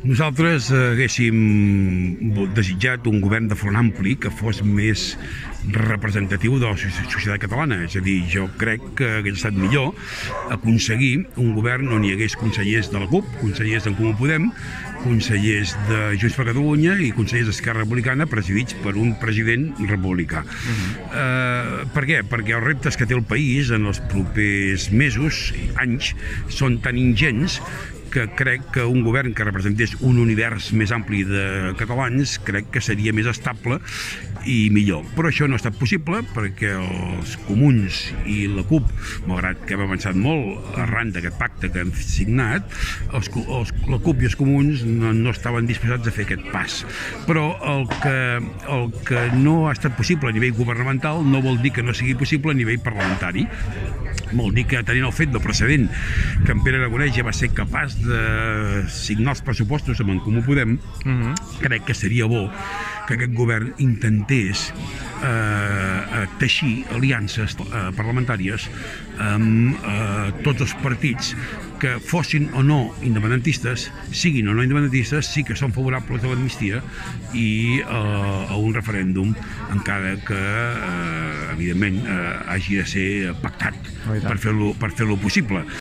Nosaltres haguéssim desitjat un govern de front ampli que fos més representatiu de la societat catalana. És a dir, jo crec que hauria estat millor aconseguir un govern on hi hagués consellers de la CUP, consellers d'en Comú Podem, consellers de Junts per Catalunya i consellers d'Esquerra Republicana presidits per un president republicà. Per què? Perquè els reptes que té el país en els propers mesos, anys, són tan ingents que crec que un govern que representés un univers més ampli de catalans crec que seria més estable i millor. Però això no ha estat possible perquè els comuns i la CUP, malgrat que hem avançat molt arran d'aquest pacte que han signat, la CUP i els comuns no estaven disposats a fer aquest pas. Però el que no ha estat possible a nivell governamental no vol dir que no sigui possible a nivell parlamentari. Vol dir que tenint el fet del precedent que en Pere Aragonès ja va ser capaç de signar els pressupostos amb en Comú Podem, crec que seria bo que aquest govern intentés teixir aliances parlamentàries amb tots els partits que fossin o no independentistes, siguin o no independentistes, sí que són favorables a l'amnistia i a un referèndum, encara que, evidentment, hagi de ser pactat per fer-lo possible.